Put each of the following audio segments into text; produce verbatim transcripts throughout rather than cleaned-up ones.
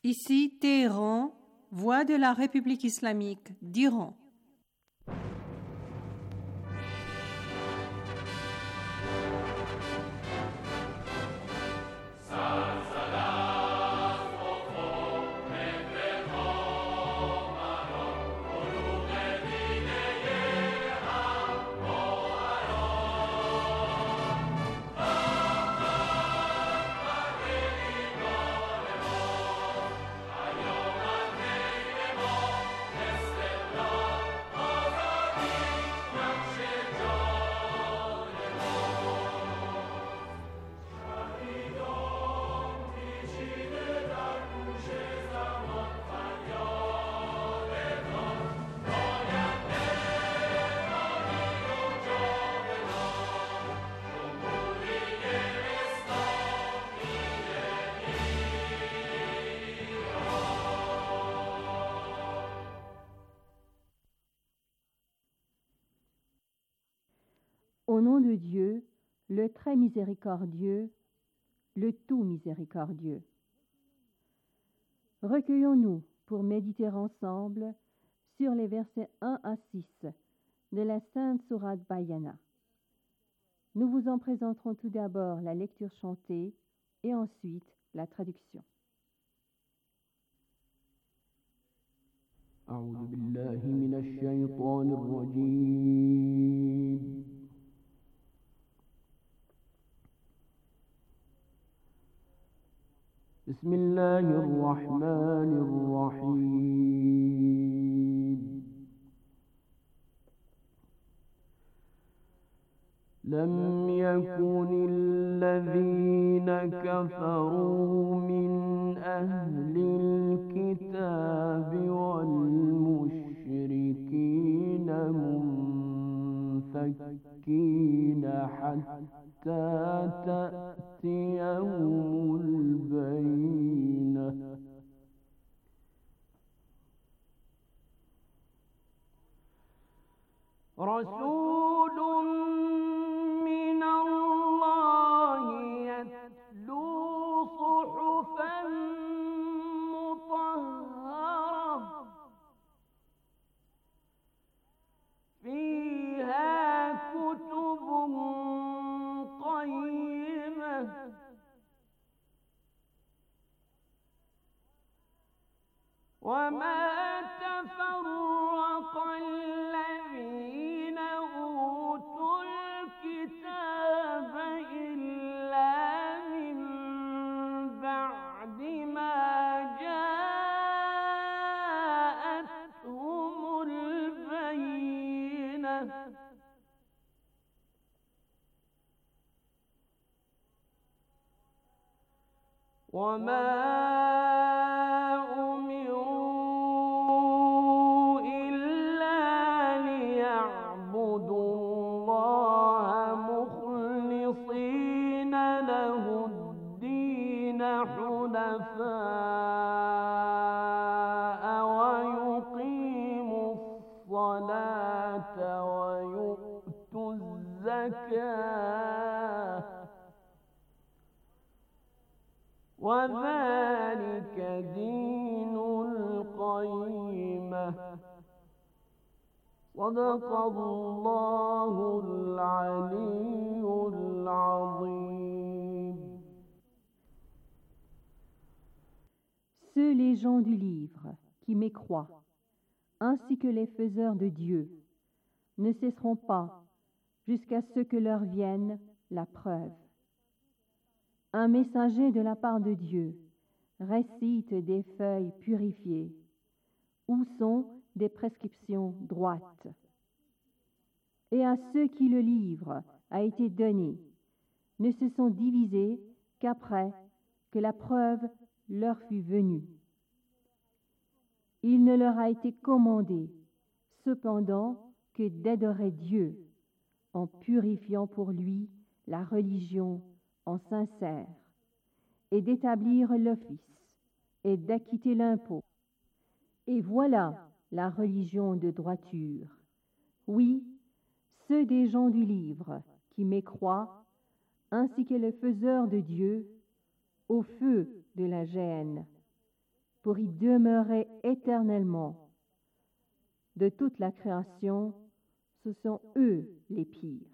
Ici Téhéran, voix de la République islamique d'Iran. Au nom de Dieu, le très miséricordieux, le tout miséricordieux. Recueillons-nous pour méditer ensemble sur les versets un à six de la Sainte Sourate Bayana. Nous vous en présenterons tout d'abord la lecture chantée et ensuite la traduction. أعوذ بالله من الشيطان الرجيم بسم الله الرحمن الرحيم لم يكن الذين كفروا من أهل الكتاب والمشركين منفكين حتى تأتيهم البينة رسول من الله يتلو صحفا مطهرة فيها كتب قيمة وما تفرق الذين أوتوا الكتاب إلا من بعد ما جاءتهم البينة وما أمروا إلا ليعبدوا الله مخلصين له الدين حنفاء ويقيموا الصلاة ويؤتوا الزكاة وذلك دين القيمة صدق الله العلي العظيم. Ceux les gens du livre qui mécroient, ainsi que les faiseurs de Dieu, ne cesseront pas jusqu'à ce que leur vienne la preuve. Un messager de la part de Dieu récite des feuilles purifiées, où sont des prescriptions droites. Et à ceux qui le livre a été donné, ne se sont divisés qu'après que la preuve leur fut venue. Il ne leur a été commandé, cependant, que d'adorer Dieu, en purifiant pour lui la religion en sincère, et d'établir l'office, et d'acquitter l'impôt. Et voilà la religion de droiture. Oui, ceux des gens du livre qui mécroient, ainsi que les faiseurs de Dieu, au feu de la géhenne. pour y demeurer éternellement. De toute la création, ce sont eux les pires.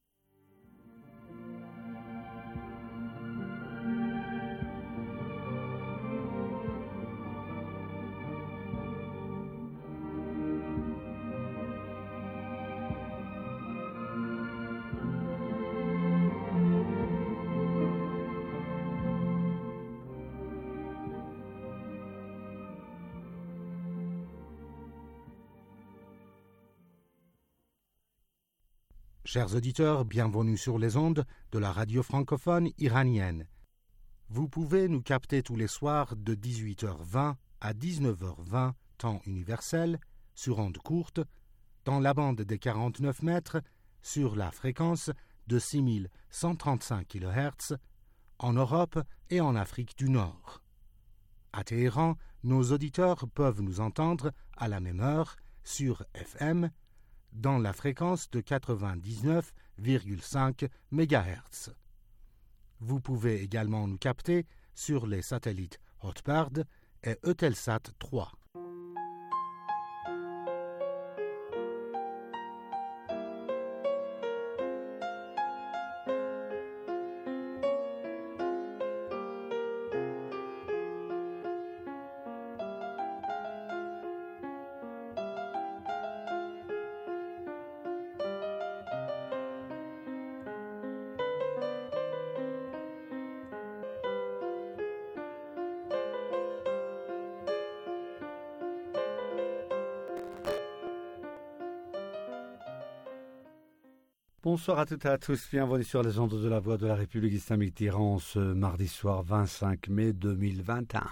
Chers auditeurs, bienvenue sur les ondes de la radio francophone iranienne. Vous pouvez nous capter tous les soirs de dix-huit heures vingt à dix-neuf heures vingt, temps universel, sur ondes courtes, dans la bande des quarante-neuf mètres, sur la fréquence de six mille cent trente-cinq kilohertz, en Europe et en Afrique du Nord. À Téhéran, nos auditeurs peuvent nous entendre à la même heure sur F M, dans la fréquence de quatre-vingt-dix-neuf virgule cinq mégahertz. Vous pouvez également nous capter sur les satellites Hotbird et Eutelsat trois. Bonsoir à toutes et à tous, bienvenue sur les ondes de la Voix de la République islamique d'Iran ce mardi soir vingt-cinq mai deux mille vingt et un.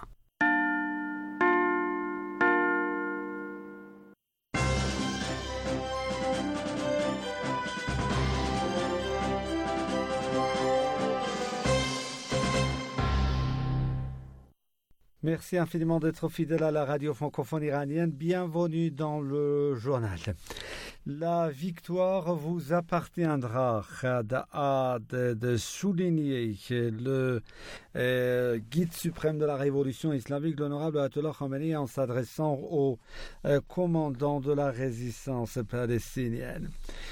Merci infiniment d'être fidèle à la radio francophone iranienne. Bienvenue dans le journal. La victoire vous appartiendra à de, de souligner le euh, guide suprême de la révolution islamique, l'honorable Ayatollah Khamenei, en s'adressant au euh, commandant de la résistance palestinienne.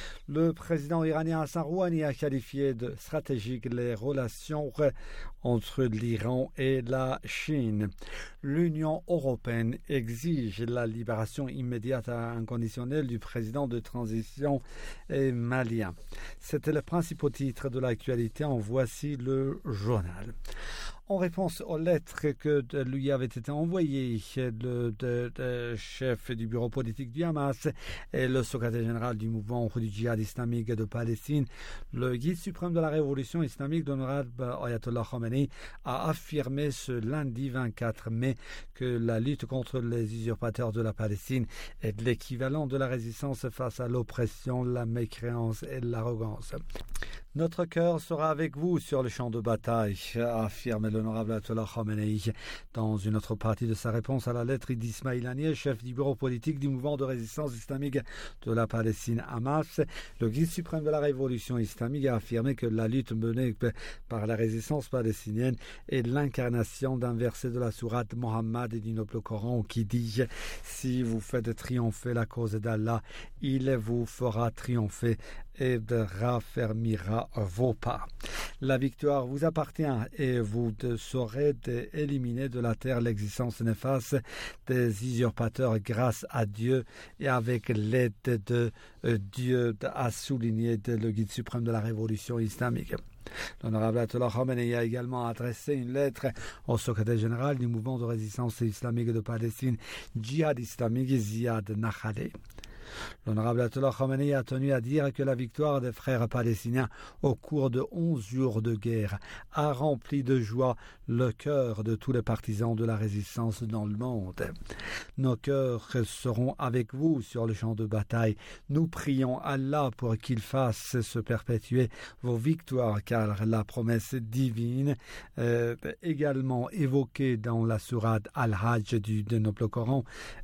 Le président iranien Hassan Rouhani a qualifié de stratégiques les relations entre l'Iran et la Chine. L'Union européenne exige la libération immédiate et inconditionnelle du président de transition malien. C'était le principal titre de l'actualité. En voici le journal. En réponse aux lettres que lui avait été envoyées le de, de chef du bureau politique du Hamas et le secrétaire général du mouvement du djihad islamique de Palestine, le guide suprême de la révolution islamique, l'honorable Ayatollah Khamenei, a affirmé ce lundi vingt-quatre mai que la lutte contre les usurpateurs de la Palestine est l'équivalent de la résistance face à l'oppression, la mécréance et l'arrogance. Notre cœur sera avec vous sur le champ de bataille, a affirmé l'honorable Ayatollah Khamenei dans une autre partie de sa réponse à la lettre d'Ismail Haniyeh, chef du bureau politique du mouvement de résistance islamique de la Palestine Hamas. Le guide suprême de la révolution islamique a affirmé que la lutte menée par la résistance palestinienne est l'incarnation d'un verset de la sourate Mohammed et du noble Coran qui dit « Si vous faites triompher la cause d'Allah, il vous fera triompher et raffermira vos pas. La victoire vous appartient et vous saurez éliminer de la terre l'existence néfaste des usurpateurs grâce à Dieu et avec l'aide de Dieu, a souligné le guide suprême de la révolution islamique. L'honorable Ayatollah Khamenei a également adressé une lettre au secrétaire général du mouvement de résistance islamique de Palestine, Djihad islamique, Ziad Nakhaleh. L'honorable Ayatollah Khamenei a tenu à dire que la victoire des frères palestiniens au cours de onze jours de guerre a rempli de joie le cœur de tous les partisans de la résistance dans le monde. Nos cœurs seront avec vous sur le champ de bataille. Nous prions Allah pour qu'il fasse se perpétuer vos victoires, car la promesse divine euh, également évoquée dans la sourate Al-Hajj du, du noble Coran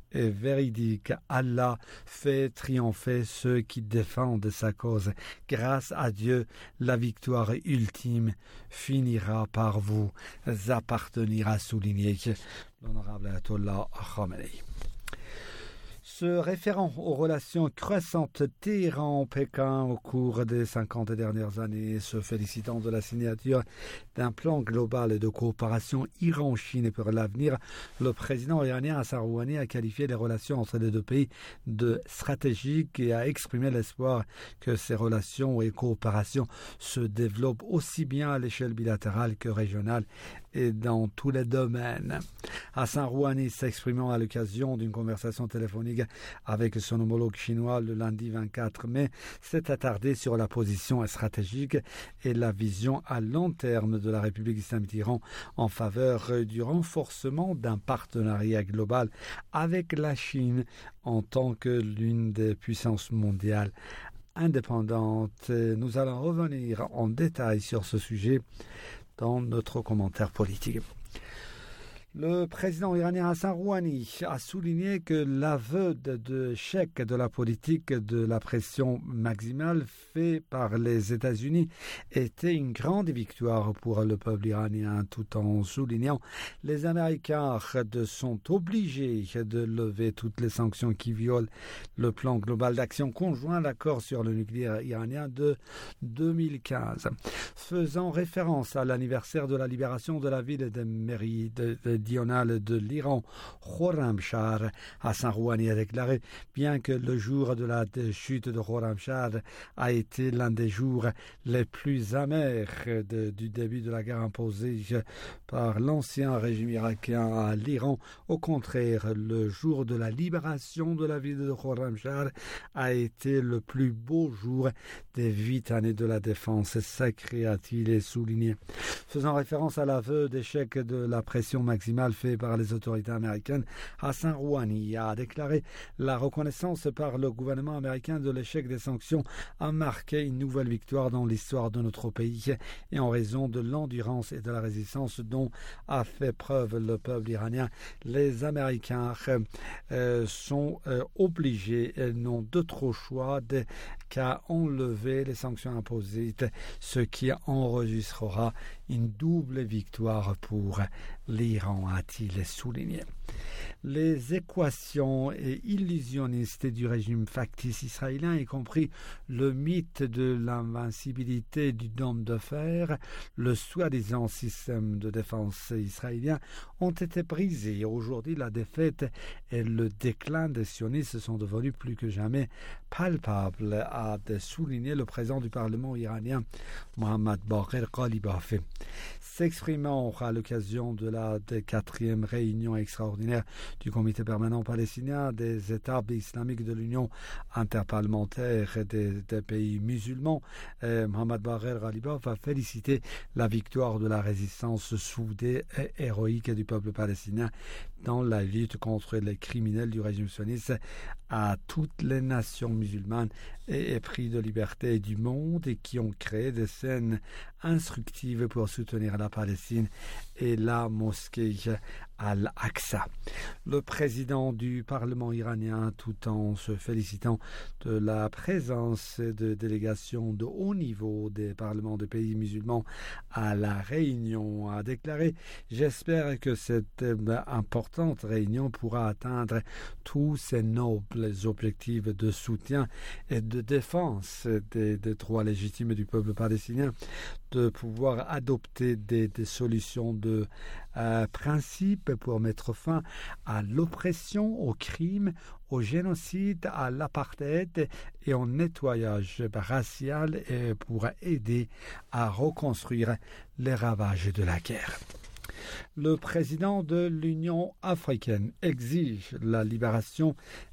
est véridique. Allah fait triompher ceux qui défendent sa cause. Grâce à Dieu, la victoire ultime finira par vous appartenir, a souligné l'honorable Ayatollah Khamenei. Se référant aux relations croissantes Téhéran-Pékin au cours des cinquante dernières années, se félicitant de la signature d'un plan global de coopération Iran-Chine pour l'avenir, le président iranien Hassan Rouhani a qualifié les relations entre les deux pays de stratégiques et a exprimé l'espoir que ces relations et coopérations se développent aussi bien à l'échelle bilatérale que régionale et dans tous les domaines. Hassan Rouhani, s'exprimant à l'occasion d'une conversation téléphonique avec son homologue chinois le lundi vingt-quatre mai, s'est attardé sur la position stratégique et la vision à long terme de la République islamique d'Iran en faveur du renforcement d'un partenariat global avec la Chine en tant que l'une des puissances mondiales indépendantes. Nous allons revenir en détail sur ce sujet dans notre commentaire politique. Le président iranien Hassan Rouhani a souligné que l'aveu d'échec de la politique de la pression maximale fait par les États-Unis était une grande victoire pour le peuple iranien, tout en soulignant les Américains sont obligés de lever toutes les sanctions qui violent le plan global d'action conjoint, l'accord sur le nucléaire iranien de deux mille quinze. Faisant référence à l'anniversaire de la libération de la ville de Mairie de, de de l'Iran, Khorramshahr, Hassan Rouhani a déclaré, bien que le jour de la chute de Khorramshahr a été l'un des jours les plus amers de, du début de la guerre imposée par l'ancien régime irakien à l'Iran, au contraire, le jour de la libération de la ville de Khorramshahr a été le plus beau jour des huit années de la défense sacrée, a-t-il souligné. Faisant référence à l'aveu d'échec de la pression maximale fait par les autorités américaines, Hassan Rouhani a déclaré la reconnaissance par le gouvernement américain de l'échec des sanctions a marqué une nouvelle victoire dans l'histoire de notre pays et en raison de l'endurance et de la résistance dont a fait preuve le peuple iranien, les Américains euh, sont euh, obligés et n'ont d'autre choix de, qu'à enlever les sanctions imposées, ce qui enregistrera une double victoire pour l'Iran, a-t-il souligné. Les équations et illusionnistes du régime factice israélien, y compris le mythe de l'invincibilité du dôme de fer, le soi-disant système de défense israélien, ont été brisés. Aujourd'hui, la défaite et le déclin des sionistes sont devenus plus que jamais palpables, a souligné le président du Parlement iranien, Mohammad Bagher Ghalibaf. S'exprimant à l'occasion de la quatrième réunion extraordinaire du Comité permanent palestinien des États islamiques de l'Union interparlementaire des, des pays musulmans, eh, Mohammad Bagher Ghalibaf a félicité la victoire de la résistance soudée et héroïque du peuple palestinien dans la lutte contre les criminels du régime sioniste à toutes les nations musulmanes et épris de liberté du monde et qui ont créé des scènes instructives pour soutenir la Palestine et la mosquée Al-Aqsa. Le président du Parlement iranien, tout en se félicitant de la présence de délégations de haut niveau des parlements des pays musulmans à la réunion, a déclaré « J'espère que cette importante réunion pourra atteindre tous ces nobles objectifs de soutien et de défense des, des droits légitimes du peuple palestinien, de pouvoir adopter des, des solutions de euh, principe pour mettre fin à l'oppression, au crime, au génocide, à l'apartheid et au nettoyage racial et pour aider à reconstruire les ravages de la guerre. Le président de l'Union africaine exige la libération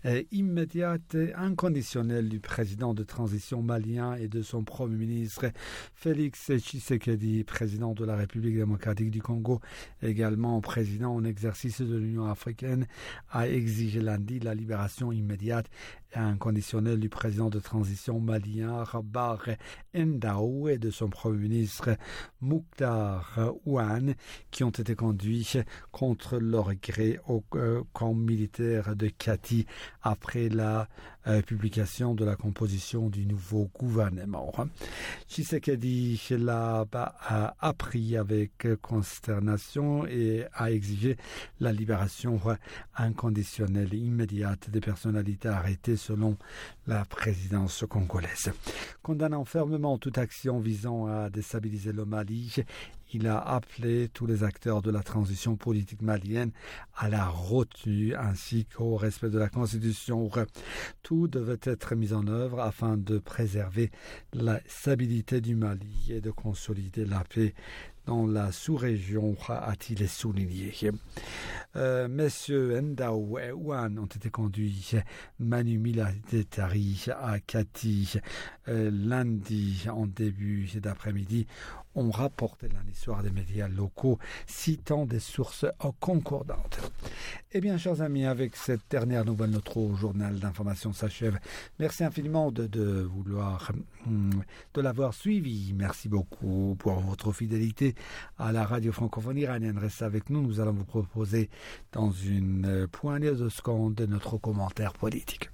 immédiate et inconditionnelle du président de transition malien et de son premier ministre Félix Tshisekedi, président de la République démocratique du Congo, également président en exercice de l'Union africaine, a exigé lundi la libération immédiate et inconditionnelle du président de transition malien Barre Ndao et de son premier ministre Mouktar Ouane, qui ont été conduits contre leur gré au euh, camp militaire de Kati après la euh, publication de la composition du nouveau gouvernement. Tshisekedi l'a a appris avec consternation et a exigé la libération inconditionnelle et immédiate des personnalités arrêtées selon la présidence congolaise. Condamnant fermement toute action visant à déstabiliser le Mali, il a appelé tous les acteurs de la transition politique malienne à la retenue ainsi qu'au respect de la Constitution. Tout devait être mis en œuvre afin de préserver la stabilité du Mali et de consolider la paix dans la sous-région, a-t-il souligné. Euh, Messieurs Ndao et Ouane ont été conduits manu militari à Kati euh, lundi en début d'après-midi, ont rapporté lundi soir des médias locaux citant des sources concordantes. Eh bien, chers amis, avec cette dernière nouvelle, notre journal d'information s'achève. Merci infiniment de, de vouloir de l'avoir suivi. Merci beaucoup pour votre fidélité à la radio francophone iranienne. Restez avec nous, nous allons vous proposer dans une poignée de secondes notre commentaire politique.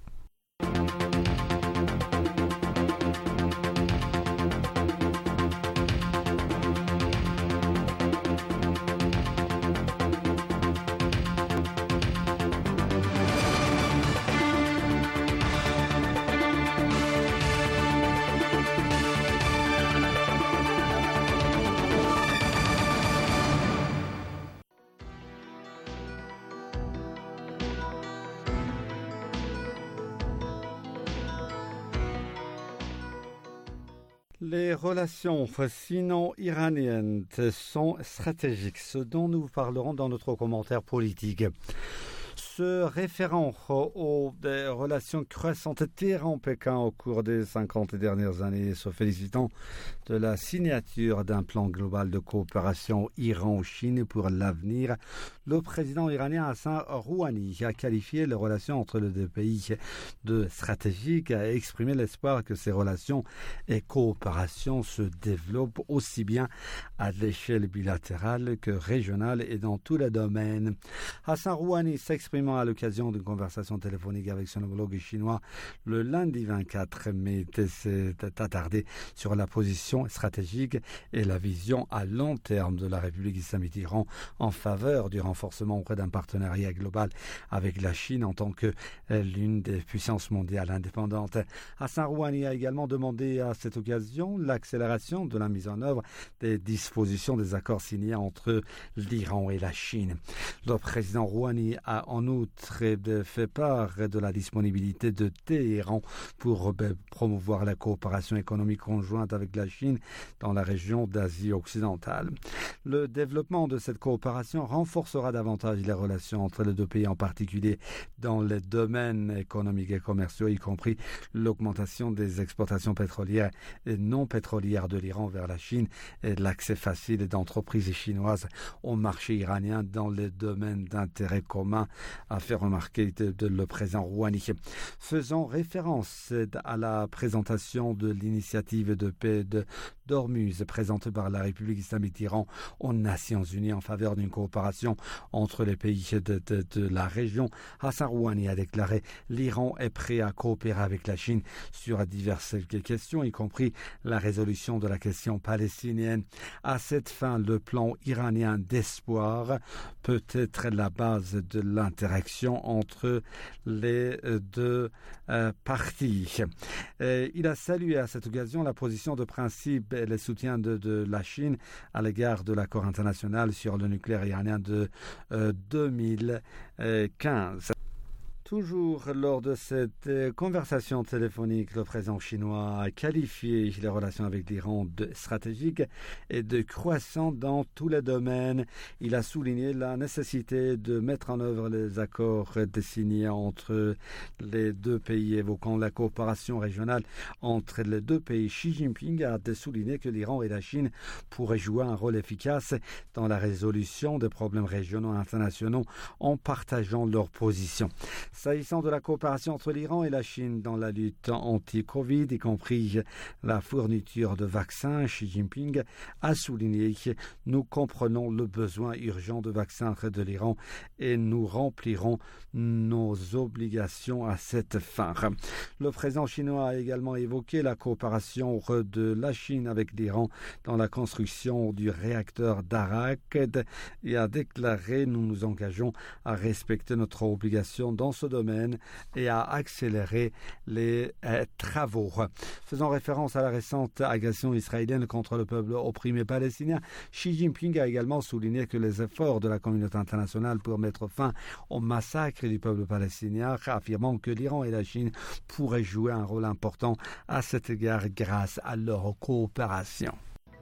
Les relations sino-iraniennes sont stratégiques, ce dont nous parlerons dans notre commentaire politique. Se référant aux relations croissantes Téhéran-Pékin au cours des cinquante dernières années, se félicitant de la signature d'un plan global de coopération Iran-Chine pour l'avenir, le président iranien Hassan Rouhani a qualifié les relations entre les deux pays de stratégiques et a exprimé l'espoir que ces relations et coopérations se développent aussi bien à l'échelle bilatérale que régionale et dans tous les domaines. Hassan Rouhani s'exprimant à l'occasion d'une conversation téléphonique avec son homologue chinois le lundi vingt-quatre mai s'est attardé sur la position stratégique et la vision à long terme de la République islamique d'Iran en faveur du renforcement auprès d'un partenariat global avec la Chine en tant que l'une des puissances mondiales indépendantes. Hassan Rouhani a également demandé à cette occasion l'accélération de la mise en œuvre des dispositions des accords signés entre l'Iran et la Chine. Le président Rouhani a en outre fait part de la disponibilité de Téhéran pour promouvoir la coopération économique conjointe avec la Chine dans la région d'Asie occidentale. Le développement de cette coopération renforcera davantage les relations entre les deux pays, en particulier dans les domaines économiques et commerciaux, y compris l'augmentation des exportations pétrolières et non pétrolières de l'Iran vers la Chine et l'accès facile d'entreprises chinoises au marché iranien dans les domaines d'intérêt commun, a fait remarquer de, de le président Rouhani. Faisant référence à la présentation de l'initiative de paix de d'Ormuz présentée par la République islamique d'Iran aux Nations Unies en faveur d'une coopération entre les pays de, de, de la région, Hassan Rouhani a déclaré « L'Iran est prêt à coopérer avec la Chine sur diverses questions, y compris la résolution de la question palestinienne. À cette fin, le plan iranien d'espoir peut être la base de l'interaction entre les deux euh, parties. Et il a salué à cette occasion la position de principe et le soutien de, de la Chine à l'égard de l'accord international sur le nucléaire iranien de euh, deux mille quinze. Toujours lors de cette conversation téléphonique, le président chinois a qualifié les relations avec l'Iran de stratégiques et de croissantes dans tous les domaines. Il a souligné la nécessité de mettre en œuvre les accords signés entre les deux pays, évoquant la coopération régionale entre les deux pays. Xi Jinping a souligné que l'Iran et la Chine pourraient jouer un rôle efficace dans la résolution des problèmes régionaux et internationaux en partageant leurs positions. S'agissant de la coopération entre l'Iran et la Chine dans la lutte anti-Covid, y compris la fourniture de vaccins, Xi Jinping a souligné que nous comprenons le besoin urgent de vaccins de l'Iran et nous remplirons nos obligations à cette fin. Le président chinois a également évoqué la coopération de la Chine avec l'Iran dans la construction du réacteur d'Arak et a déclaré « Nous nous engageons à respecter notre obligation dans ce domaine et à accélérer les euh, travaux ». Faisant référence à la récente agression israélienne contre le peuple opprimé palestinien, Xi Jinping a également souligné que les efforts de la communauté internationale pour mettre fin au massacre du peuple palestinien, affirmant que l'Iran et la Chine pourraient jouer un rôle important à cet égard grâce à leur coopération.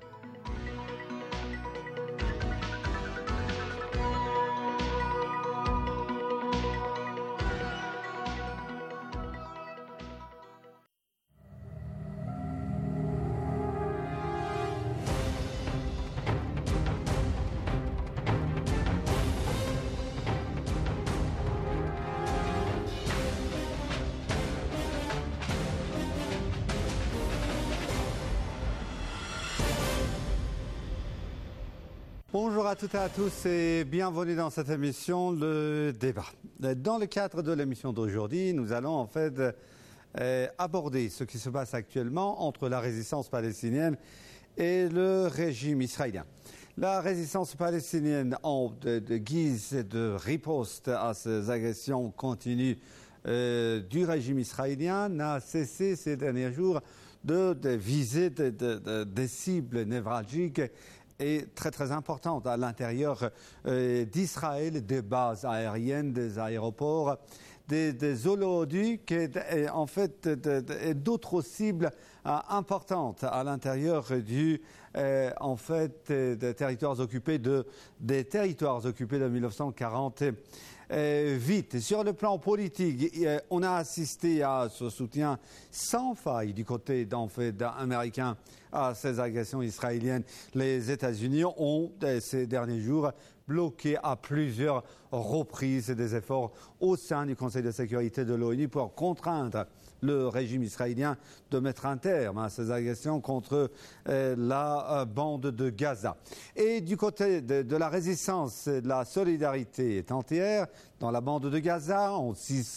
Bonjour à toutes et à tous et bienvenue dans cette émission, le débat. Dans le cadre de l'émission d'aujourd'hui, nous allons en fait euh, aborder ce qui se passe actuellement entre la résistance palestinienne et le régime israélien. La résistance palestinienne, en de, de guise de riposte à ces agressions continues euh, du régime israélien, n'a cessé ces derniers jours de, de viser de, de, de, des cibles névralgiques est très très importante à l'intérieur euh, d'Israël, des bases aériennes, des aéroports, des, des oléoducs et, et en fait de, de, et d'autres cibles euh, importantes à l'intérieur du euh, en fait euh, des territoires occupés de des territoires occupés de mille neuf cent quarante. Euh, vite. Sur le plan politique, euh, on a assisté à ce soutien sans faille du côté d'en fait, américain à ces agressions israéliennes. Les États-Unis ont, euh, ces derniers jours, bloqué à plusieurs reprises des efforts au sein du Conseil de sécurité de l'ONU pour contraindre le régime israélien de mettre un terme à ces agressions contre euh, la euh, bande de Gaza. Et du côté de, de la résistance, de la solidarité est entière dans la bande de Gaza, en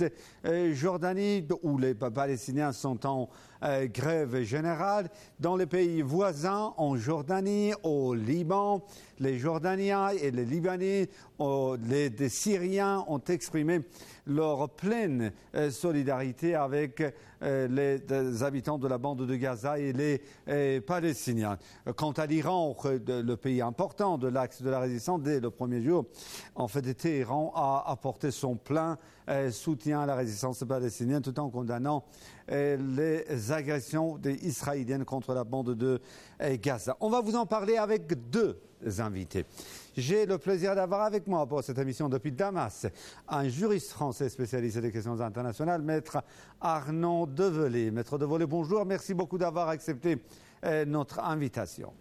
Cisjordanie, où les Palestiniens sont en euh, grève générale, dans les pays voisins, en Jordanie, au Liban, les Jordaniens et les Libanais, oh, les, les Syriens ont exprimé leur pleine euh, solidarité avec euh, les, les habitants de la bande de Gaza et les euh, Palestiniens. Quant à l'Iran, le pays important de l'axe de la résistance, dès le premier jour, en fait, Téhéran a apporté son plein euh, soutien à la résistance palestinienne tout en condamnant euh, les agressions des Israéliennes contre la bande de euh, Gaza. On va vous en parler avec deux invités. J'ai le plaisir d'avoir avec moi pour cette émission depuis Damas un juriste français spécialisé des questions internationales, maître Arnaud Develay. Maître Develay, bonjour, merci beaucoup d'avoir accepté euh, notre invitation.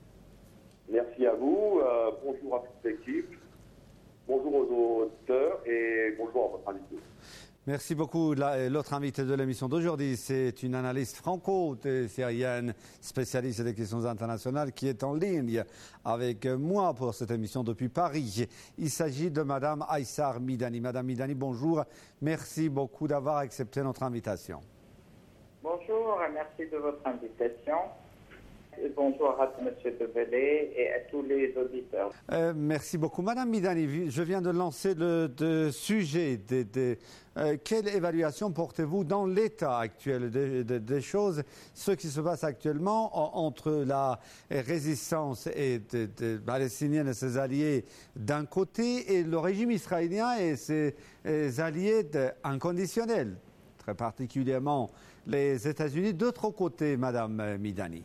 Merci à vous, euh, bonjour à toute l'équipe, bonjour aux auditeurs et bonjour à votre invité. Merci beaucoup. L'autre invité de l'émission d'aujourd'hui, c'est une analyste franco-syrienne, spécialiste des questions internationales, qui est en ligne avec moi pour cette émission depuis Paris. Il s'agit de Madame Aïssar Midani. Madame Midani, bonjour. Merci beaucoup d'avoir accepté notre invitation. Bonjour, merci de votre invitation. Bonjour à M. Develay et à tous les auditeurs. Euh, merci beaucoup. Madame Midani, je viens de lancer le de sujet. De, de, euh, quelle évaluation portez-vous dans l'état actuel des de, de choses, ce qui se passe actuellement en, entre la résistance et de, de palestinienne et ses alliés d'un côté et le régime israélien et ses, ses alliés de, inconditionnels, très particulièrement les États-Unis, d'autre côté, Madame Midani?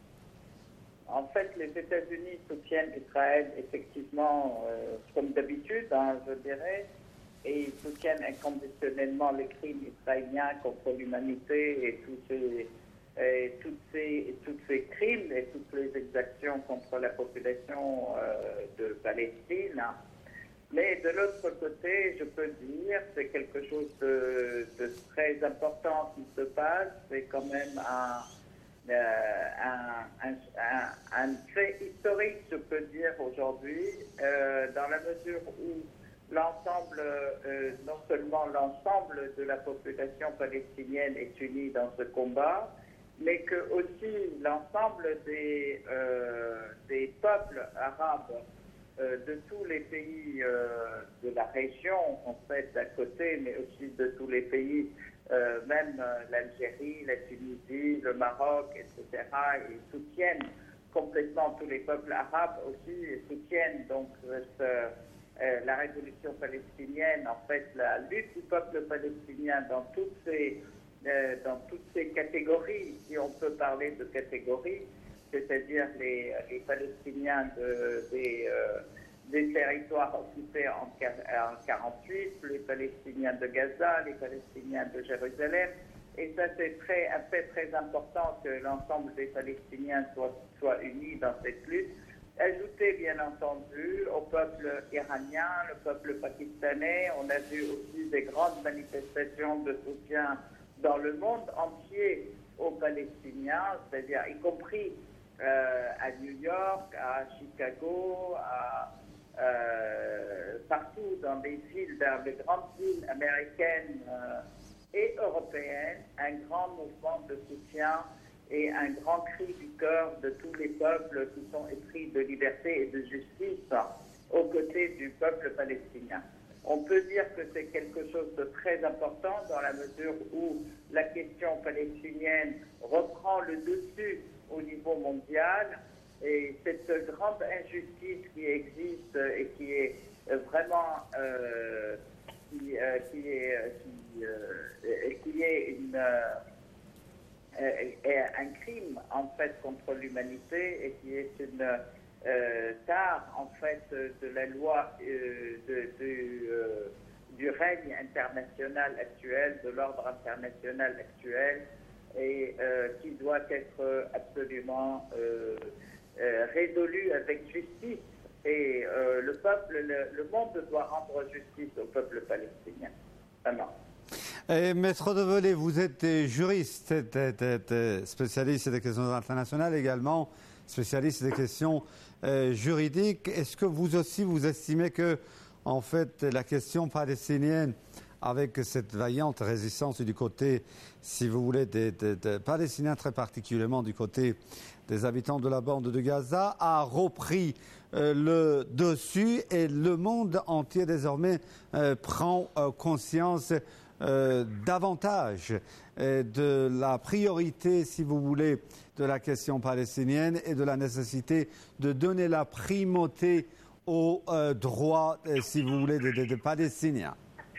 En fait, les États-Unis soutiennent Israël effectivement, euh, comme d'habitude, hein, je dirais, et ils soutiennent inconditionnellement les crimes israéliens contre l'humanité et tous ces, et toutes ces, et toutes ces crimes et toutes les exactions contre la population euh, de Palestine. Mais de l'autre côté, je peux dire, c'est quelque chose de, de très important qui se passe. C'est quand même un, euh, un, un, un, un fait historique, je peux dire, aujourd'hui, euh, dans la mesure où l'ensemble, euh, non seulement l'ensemble de la population palestinienne est unie dans ce combat, mais que aussi l'ensemble des, euh, des peuples arabes euh, de tous les pays euh, de la région, en fait, d'à côté, mais aussi de tous les pays, euh, même euh, l'Algérie, la Tunisie, le Maroc, et cetera, ils soutiennent complètement tous les peuples arabes aussi, et soutiennent donc euh, ce, euh, la révolution palestinienne, en fait, la lutte du peuple palestinien dans toutes ces Euh, dans toutes ces catégories, si on peut parler de catégories, c'est-à-dire les, les Palestiniens de, des, euh, des territoires occupés en mille neuf cent quarante-huit, les Palestiniens de Gaza, les Palestiniens de Jérusalem. Et ça, c'est très, un fait très important que l'ensemble des Palestiniens soient, soient unis dans cette lutte. Ajouter, bien entendu, au peuple iranien, le peuple pakistanais. On a vu aussi des grandes manifestations de soutien dans le monde entier aux Palestiniens, c'est-à-dire y compris euh, à New York, à Chicago, à, euh, partout dans les villes, dans les grandes villes américaines euh, et européennes, un grand mouvement de soutien et un grand cri du cœur de tous les peuples qui sont épris de liberté et de justice aux côtés du peuple palestinien. On peut dire que c'est quelque chose de très important dans la mesure où la question palestinienne reprend le dessus au niveau mondial et cette grande injustice qui existe et qui est vraiment euh, qui, euh, qui est qui, euh, qui est une euh, est un crime en fait contre l'humanité et qui est une Euh, tard en fait de la loi euh, de, de, euh, du règne international actuel, de l'ordre international actuel et euh, qui doit être absolument euh, euh, résolu avec justice et euh, le peuple, le, le monde doit rendre justice au peuple palestinien. Vraiment. Et Maître Develay, vous êtes juriste, spécialiste des questions internationales également, spécialiste des questions euh, juridiques. Est-ce que vous aussi, vous estimez que, en fait, la question palestinienne, avec cette vaillante résistance du côté, si vous voulez, des, des, des Palestiniens, très particulièrement du côté des habitants de la bande de Gaza, a repris euh, le dessus et le monde entier désormais euh, prend euh, conscience euh, davantage euh, de la priorité, si vous voulez, de la question palestinienne et de la nécessité de donner la primauté aux euh, droits, euh, si vous voulez, des, des, des Palestiniens.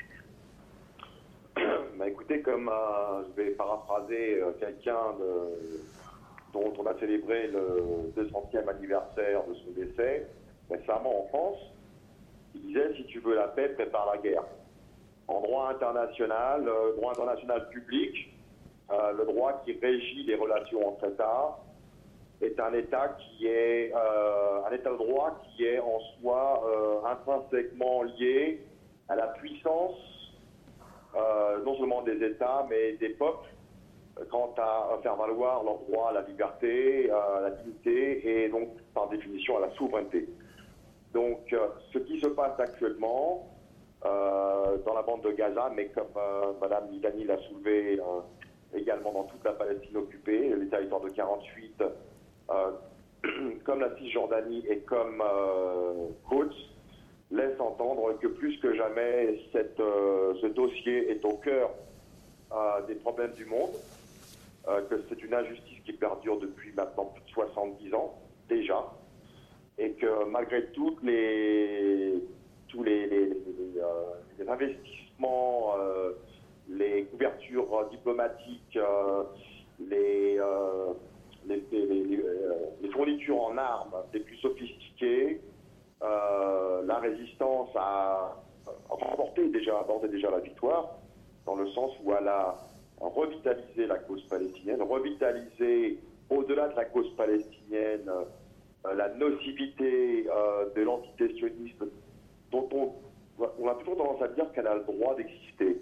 Bah, écoutez, comme euh, je vais paraphraser euh, quelqu'un de, dont on a célébré le deux centième anniversaire de son décès récemment en France, il disait « Si tu veux la paix, prépare la guerre ». En droit international, euh, droit international public, Euh, le droit qui régit les relations entre États est un État qui est euh, un État de droit qui est en soi euh, intrinsèquement lié à la puissance euh, non seulement des États mais des peuples euh, quant à, à faire valoir leurs droits à la liberté, à la dignité et donc par définition à la souveraineté. Donc euh, ce qui se passe actuellement euh, dans la bande de Gaza, mais comme euh, Madame Midani l'a soulevé euh, également dans toute la Palestine occupée, les territoires de quarante-huit, euh, comme la Cisjordanie et comme euh, Quds, laisse entendre que plus que jamais cette, euh, ce dossier est au cœur euh, des problèmes du monde, euh, que c'est une injustice qui perdure depuis maintenant plus de soixante-dix ans déjà, et que malgré toutes les, tous les, les, les, les, euh, les investissements, euh, les couvertures diplomatiques, euh, les, euh, les, les, les, les fournitures en armes les plus sophistiquées, euh, la résistance a remporté déjà, abordé déjà la victoire, dans le sens où elle a revitalisé la cause palestinienne, revitalisé au-delà de la cause palestinienne euh, la nocivité euh, de l'entité sioniste dont on, on a toujours tendance à dire qu'elle a le droit d'exister.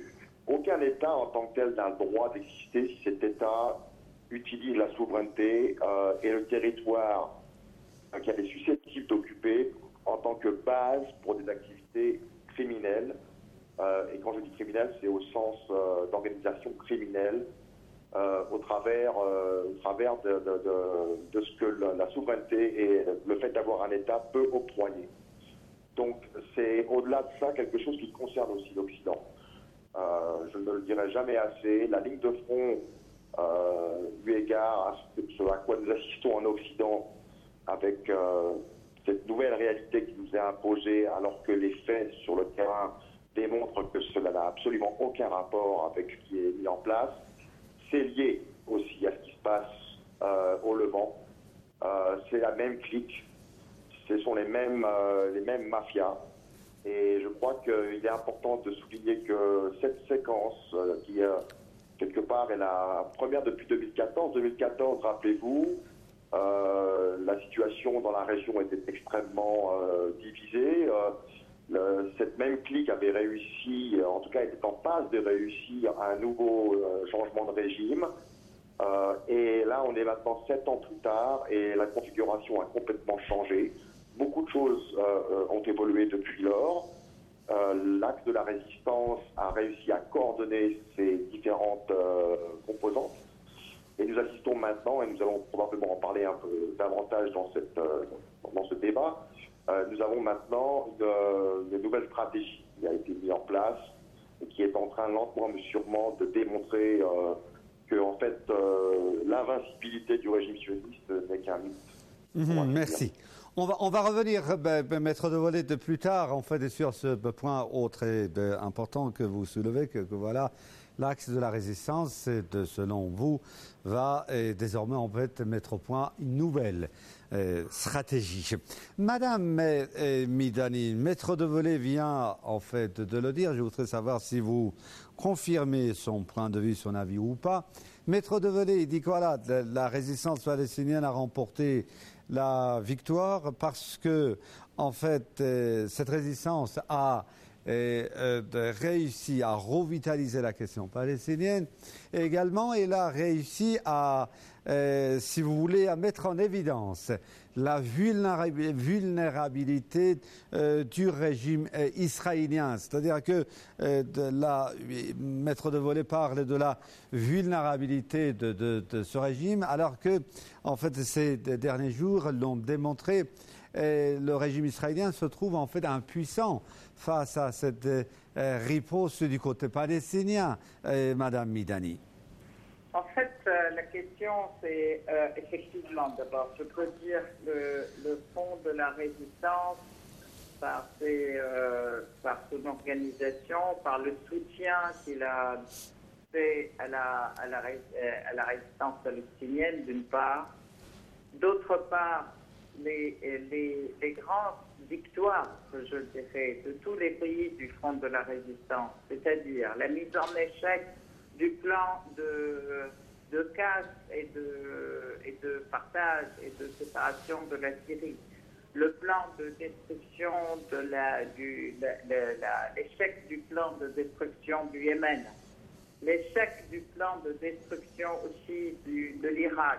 aucun État en tant que tel n'a le droit d'exister si cet État utilise la souveraineté euh, et le territoire euh, qu'elle est susceptible d'occuper en tant que base pour des activités criminelles. Euh, et quand je dis criminelles, c'est au sens euh, d'organisation criminelle, euh, au travers, euh, au travers de, de, de, de ce que la, la souveraineté et le fait d'avoir un État peut octroyer. Donc c'est au-delà de ça quelque chose qui concerne aussi l'Occident. Euh, je ne le dirai jamais assez. La ligne de front, euh, eu égard à ce, à quoi nous assistons en Occident, avec euh, cette nouvelle réalité qui nous est imposée, alors que les faits sur le terrain démontrent que cela n'a absolument aucun rapport avec ce qui est mis en place, c'est lié aussi à ce qui se passe euh, au Levant. Euh, c'est la même clique, ce sont les mêmes, euh, les mêmes mafias. Et je crois qu'il est important de souligner que cette séquence, euh, qui euh, quelque part est la première depuis deux mille quatorze, deux mille quatorze, rappelez-vous, euh, la situation dans la région était extrêmement euh, divisée. Euh, le, cette même clique avait réussi, en tout cas était en passe de réussir un nouveau euh, changement de régime. Euh, et là, on est maintenant sept ans plus tard et la configuration a complètement changé. Beaucoup de choses euh, ont évolué depuis lors. Euh, L'axe de la résistance a réussi à coordonner ces différentes euh, composantes. Et nous assistons maintenant, et nous allons probablement en parler un peu davantage dans, cette, euh, dans ce débat, euh, nous avons maintenant une, une nouvelle stratégie qui a été mise en place et qui est en train lentement mais sûrement de démontrer euh, que en fait, euh, l'invincibilité du régime sioniste n'est qu'un mythe. Mmh, merci. On va, on va revenir, ben, ben, maître de volet, de plus tard, en fait, sur ce point autre et ben, important que vous soulevez, que, que voilà, l'axe de la résistance, de, selon vous, va et désormais, en fait, mettre au point une nouvelle euh, stratégie. Madame euh, Midani, maître de volet vient, en fait, de le dire. Je voudrais savoir si vous confirmez son point de vue, son avis ou pas. Maître de volet, il dit que voilà, la, la résistance palestinienne a remporté la victoire parce que, en fait, euh, cette résistance a euh, euh, réussi à revitaliser la question palestinienne et également elle a réussi à, euh, si vous voulez, à mettre en évidence la vulnérabilité euh, du régime euh, israélien. C'est-à-dire que euh, de la, maître de volet parle de la vulnérabilité de, de, de ce régime, alors que, en fait, ces derniers jours l'ont démontré, euh, le régime israélien se trouve en fait impuissant face à cette euh, riposte du côté palestinien, euh, Madame Midani. En fait, euh, la question, c'est euh, effectivement, d'abord, je peux dire le, le fond de la résistance, par, ses, euh, par son organisation, par le soutien qu'il a fait à la, à la, à la résistance palestinienne, d'une part. D'autre part, les, les, les grandes victoires, je dirais, de tous les pays du front de la résistance, c'est-à-dire la mise en échec du plan de, de casse et de, et de partage et de séparation de la Syrie, le plan de destruction de la, du, la, la, la, l'échec du plan de destruction du Yémen, l'échec du plan de destruction aussi du, de l'Irak,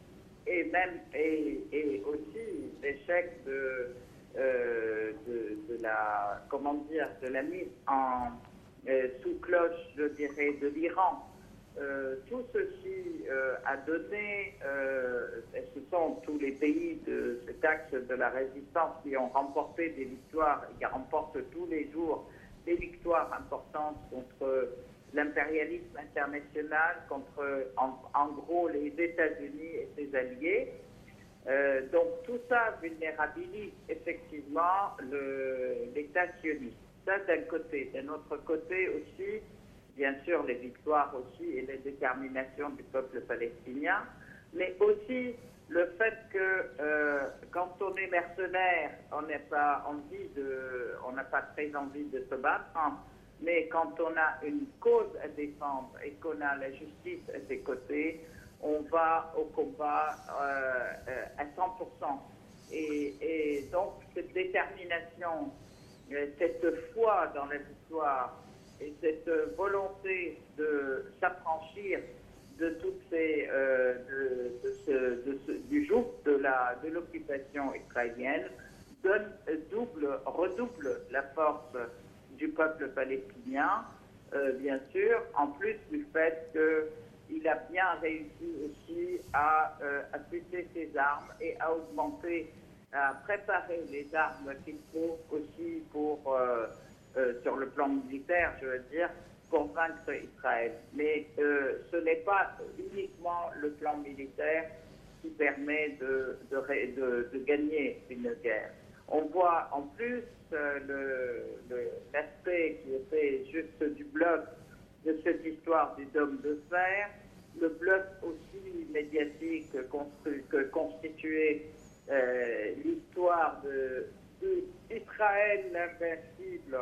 et même et, et aussi l'échec de, euh, de, de la comment dire de la mise en Euh, sous cloche, je dirais, de l'Iran. Euh, tout ceci euh, a donné, euh, et ce sont tous les pays de cet axe de la résistance qui ont remporté des victoires et qui remportent tous les jours des victoires importantes contre l'impérialisme international, contre en, en gros les États-Unis et ses alliés. Euh, donc tout ça vulnérabilise effectivement le, l'État sioniste. Ça d'un côté. D'un autre côté aussi, bien sûr, les victoires aussi et les déterminations du peuple palestinien, mais aussi le fait que euh, quand on est mercenaire, on n'a pas envie de, on n'a pas très envie de se battre, hein, mais quand on a une cause à défendre et qu'on a la justice à ses côtés, on va au combat euh, euh, à cent pour cent. Et, et donc cette détermination, cette foi dans la victoire et cette volonté de s'affranchir de toutes ces euh, de, de ce, de ce, du joug de la de l'occupation israélienne donne double redouble la force du peuple palestinien, euh, bien sûr, en plus du fait qu'il a bien réussi aussi à euh, affûter ses armes et à augmenter, à préparer les armes qu'il faut aussi pour euh, euh, sur le plan militaire, je veux dire, pour vaincre Israël. Mais euh, ce n'est pas uniquement le plan militaire qui permet de, de, de, de gagner une guerre. On voit en plus euh, le, le, l'aspect qui était juste du bluff de cette histoire du dôme de fer, le bluff aussi médiatique constru, que constituait euh, l'histoire de, de d'Israël l'invincible,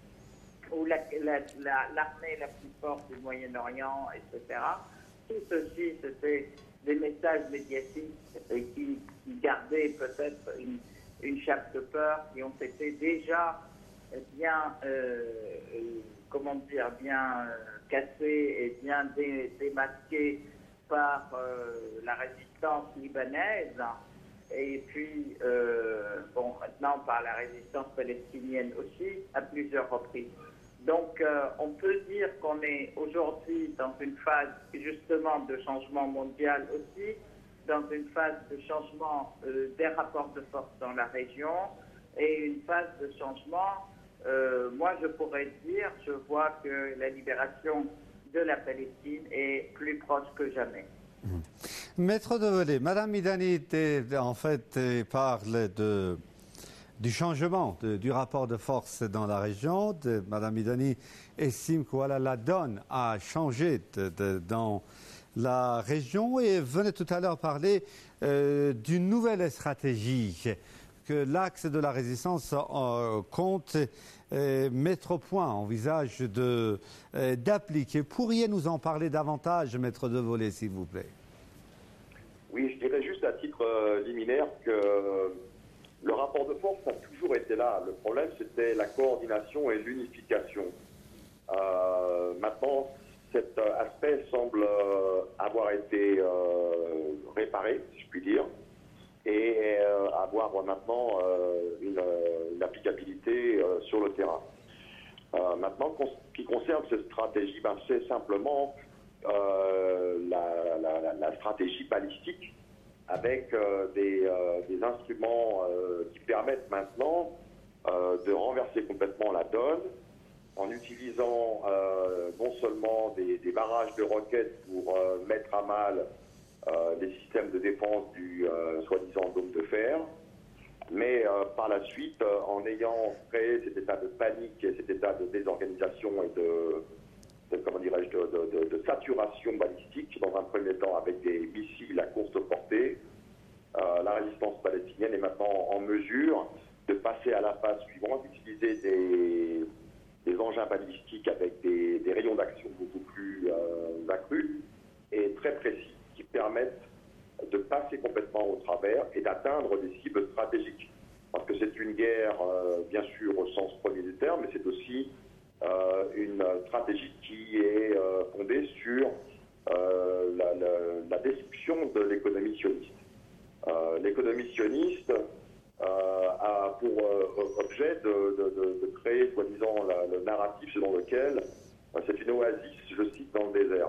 ou la, la, la, l'armée la plus forte du Moyen-Orient, et cetera. Tout ceci, c'était des messages médiatiques et qui, qui gardaient peut-être une, une chape de peur, qui ont été déjà bien, euh, euh, comment dire, bien euh, cassés et bien dé, démasqués par euh, la résistance libanaise, et puis, euh, bon, maintenant par la résistance palestinienne aussi, à plusieurs reprises. Donc, euh, on peut dire qu'on est aujourd'hui dans une phase justement de changement mondial aussi, dans une phase de changement euh, des rapports de force dans la région et une phase de changement, euh, moi je pourrais dire, je vois que la libération de la Palestine est plus proche que jamais. Mmh. Maître Develay, Madame Midani en fait parle de... du changement de, du rapport de force dans la région. De, Madame Midani estime que voilà, la donne a changé de, de, dans la région et venait tout à l'heure parler euh, d'une nouvelle stratégie que l'axe de la résistance euh, compte euh, mettre au point, envisage de, euh, d'appliquer. Pourriez nous en parler davantage, Maître Develay, s'il vous plaît? Oui, je dirais juste à titre euh, liminaire que le rapport de force a toujours été là. Le problème, c'était la coordination et l'unification. Euh, maintenant, cet aspect semble euh, avoir été euh, réparé, si je puis dire, et euh, avoir maintenant euh, une, une applicabilité euh, sur le terrain. Euh, maintenant, ce qui concerne cette stratégie, ben, c'est simplement euh, la, la, la stratégie balistique, avec euh, des, euh, des instruments euh, qui permettent maintenant euh, de renverser complètement la donne en utilisant euh, non seulement des, des barrages de roquettes pour euh, mettre à mal euh, les systèmes de défense du euh, soi-disant dôme de fer, mais euh, par la suite, euh, en ayant créé cet état de panique et cet état de désorganisation et de, de comment dirais-je, de, de, de, de saturation balistique, dans un premier temps avec des missiles à courte portée, euh, la résistance palestinienne est maintenant en mesure de passer à la phase suivante, d'utiliser des, des engins balistiques avec des, des rayons d'action beaucoup plus euh, accrus et très précis, qui permettent de passer complètement au travers et d'atteindre des cibles stratégiques. Parce que c'est une guerre, euh, bien sûr, au sens premier du terme, mais c'est aussi euh, une stratégie qui est euh, fondée sur euh, la, la, la destruction de l'économie sioniste. Euh, l'économie sioniste euh, a pour euh, objet de, de, de, de créer, soi-disant, le narratif selon lequel euh, c'est une oasis, je cite, dans le désert.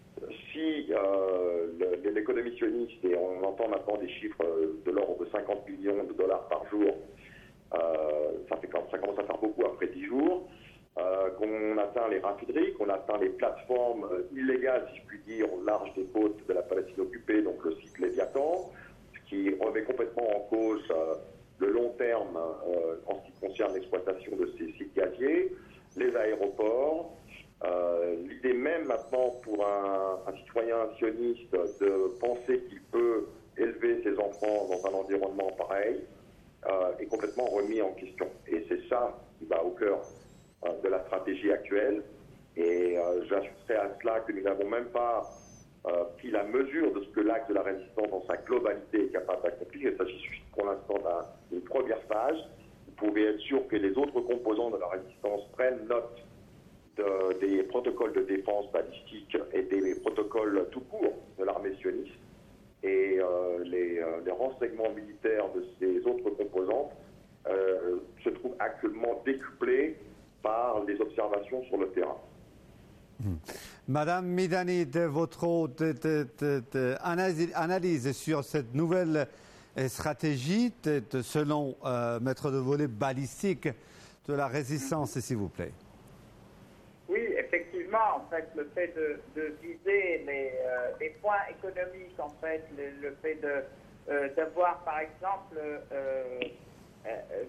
Si euh, le, l'économie sioniste, et on entend maintenant des chiffres de l'ordre de cinquante millions de dollars par jour, euh, ça, fait, ça commence à faire beaucoup après dix jours, euh, qu'on atteint les raffineries, qu'on atteint les plateformes illégales, si je puis dire, au large des côtes de la Palestine occupée, donc le site Léviathan, ce qui remet complètement en cause euh, le long terme euh, en ce qui concerne l'exploitation de ces sites gaziers, les aéroports. Euh, l'idée même maintenant pour un, un citoyen sioniste de penser qu'il peut élever ses enfants dans un environnement pareil euh, est complètement remis en question. Et c'est ça qui va au cœur euh, de la stratégie actuelle. Et euh, j'ajouterai à cela que nous n'avons même pas euh, pris la mesure de ce que l'axe de la résistance dans sa globalité est capable d'accomplir. Il s'agit juste pour l'instant d'une première phase. Vous pouvez être sûr que les autres composants de la résistance prennent note de- des protocoles de défense balistique et des protocoles tout court de l'armée sioniste. Et euh, les, euh, les renseignements militaires de ces autres composantes euh, se trouvent actuellement décuplés par les observations sur le terrain. Madame Midani, de votre de, de, de, de analyse, analyse sur cette nouvelle euh, stratégie de, de, selon euh, maître de volet balistique de la résistance, s'il vous plaît. Oui, effectivement, en fait, le fait de, de viser les, euh, les points économiques, en fait, le, le fait de euh, d'avoir, par exemple, euh, euh,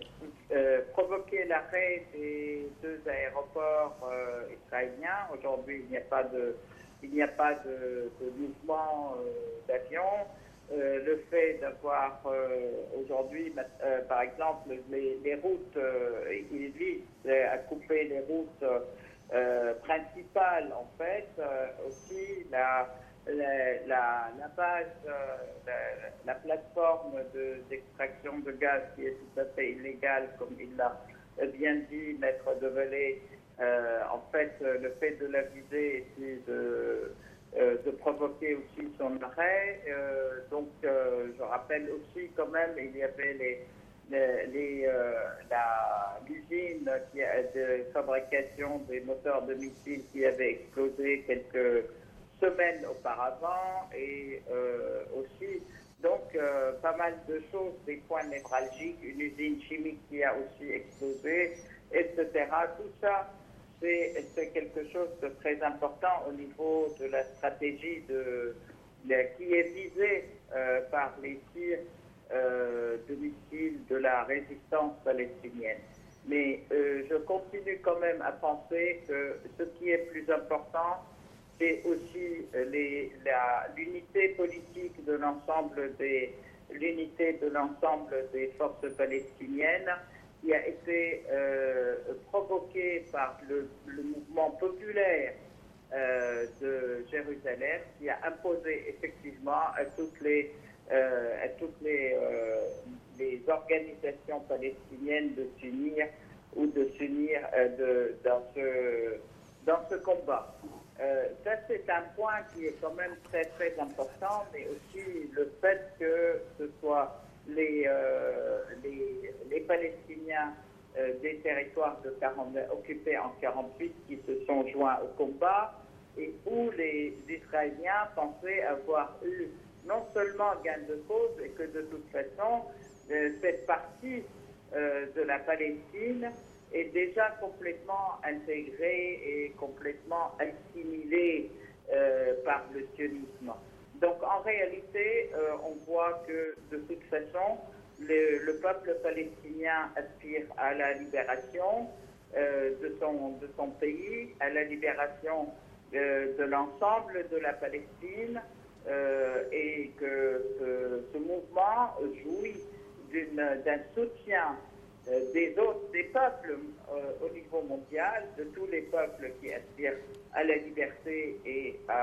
euh, provoqué l'arrêt des deux aéroports euh, israéliens. Aujourd'hui, il n'y a pas de, il n'y a pas de, de mouvement euh, d'avion. Euh, le fait d'avoir euh, aujourd'hui, euh, par exemple, les, les routes, euh, il vise à couper les routes euh, principales, en fait, euh, aussi la, la, la, la base, euh, la, la plateforme de, d'extraction de gaz qui est tout à fait illégale, comme il l'a bien dit, maître de volet. Euh, en fait, le fait de la viser et de Euh, de provoquer aussi son arrêt. Euh, donc, euh, je rappelle aussi quand même, il y avait les, les, les, euh, la, l'usine qui a, de fabrication des moteurs de missiles qui avait explosé quelques semaines auparavant et euh, aussi, donc, euh, pas mal de choses, des points névralgiques, une usine chimique qui a aussi explosé, et cetera. Tout ça, C'est, c'est quelque chose de très important au niveau de la stratégie de, de, qui est visée euh, par les tirs euh, de missiles de la résistance palestinienne. Mais euh, je continue quand même à penser que ce qui est plus important, c'est aussi les, la, l'unité politique de l'ensemble des, l'unité de l'ensemble des forces palestiniennes, qui a été euh, provoqué par le, le mouvement populaire euh, de Jérusalem, qui a imposé effectivement à toutes les, euh, à toutes les, euh, les organisations palestiniennes de s'unir ou de s'unir euh, de, dans, ce, dans ce combat. Euh, ça, c'est un point qui est quand même très, très important, mais aussi le fait que ce soit Les, euh, les, les Palestiniens euh, des territoires de quarante, occupés en quarante-huit qui se sont joints au combat et où les Israéliens pensaient avoir eu non seulement gain de cause et que de toute façon euh, cette partie euh, de la Palestine est déjà complètement intégrée et complètement assimilée euh, par le sionisme. Donc en réalité, euh, on voit que de toute façon, le, le peuple palestinien aspire à la libération euh, de, son, de son pays, à la libération euh, de l'ensemble de la Palestine euh, et que ce, ce mouvement jouit d'une, d'un soutien euh, des autres, des peuples euh, au niveau mondial, de tous les peuples qui aspirent à la liberté et à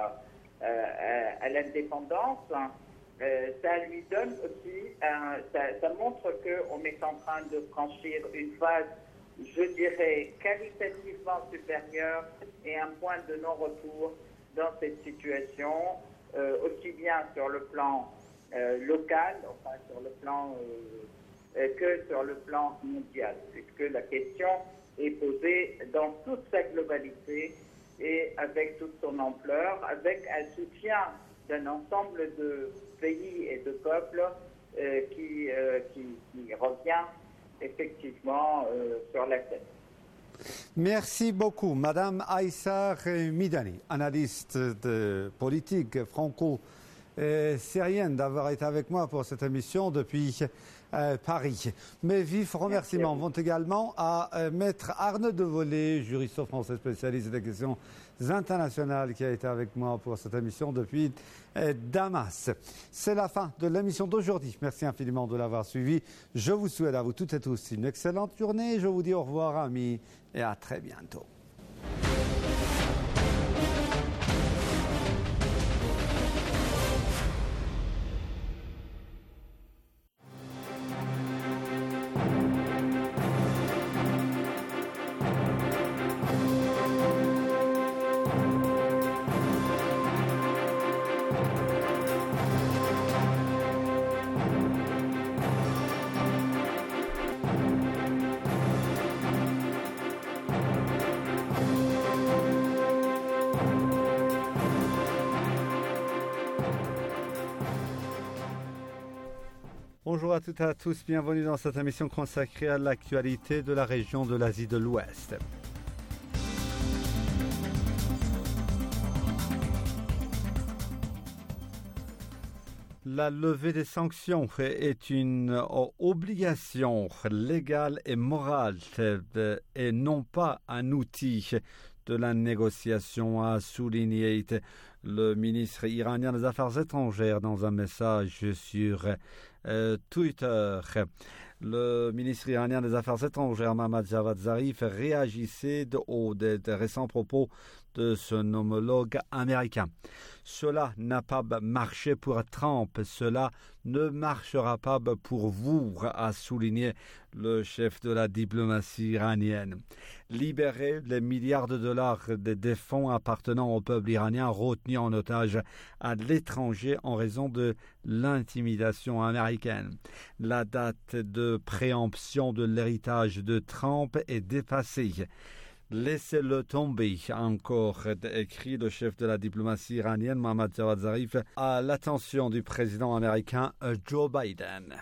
Euh, à l'indépendance, euh, ça lui donne aussi, un, ça, ça montre qu'on est en train de franchir une phase, je dirais, qualitativement supérieure et un point de non-retour dans cette situation, euh, aussi bien sur le plan euh, local, enfin sur le plan euh, euh, que sur le plan mondial, puisque la question est posée dans toute sa globalité et avec toute son ampleur, avec un soutien d'un ensemble de pays et de peuples euh, qui, euh, qui, qui revient effectivement euh, sur la scène. Merci beaucoup, Madame Aïssa Midani, analyste de politique franco-syrienne, d'avoir été avec moi pour cette émission depuis euh, Paris. Mes vifs remerciements vont également à euh, Maître Arnaud Devolé, juriste français spécialiste des questions internationales, qui a été avec moi pour cette émission depuis euh, Damas. C'est la fin de l'émission d'aujourd'hui. Merci infiniment de l'avoir suivi. Je vous souhaite à vous toutes et tous une excellente journée. Je vous dis au revoir, amis, et à très bientôt. Bonjour à toutes et à tous, bienvenue dans cette émission consacrée à l'actualité de la région de l'Asie de l'Ouest. La levée des sanctions est une obligation légale et morale et non pas un outil de la négociation, a souligné le ministre iranien des Affaires étrangères dans un message sur euh, Twitter. Le ministre iranien des Affaires étrangères, Mohammad Javad Zarif, réagissait aux de, de récents propos de son homologue américain. Cela n'a pas marché pour Trump, cela ne marchera pas pour vous, a souligné le chef de la diplomatie iranienne. Libérer les milliards de dollars de, de fonds appartenant au peuple iranien retenus en otage à l'étranger en raison de l'intimidation américaine. La date de préemption de l'héritage de Trump est dépassée. Laissez-le tomber, a encore écrit le chef de la diplomatie iranienne, Mohammad Javad Zarif, à l'attention du président américain Joe Biden.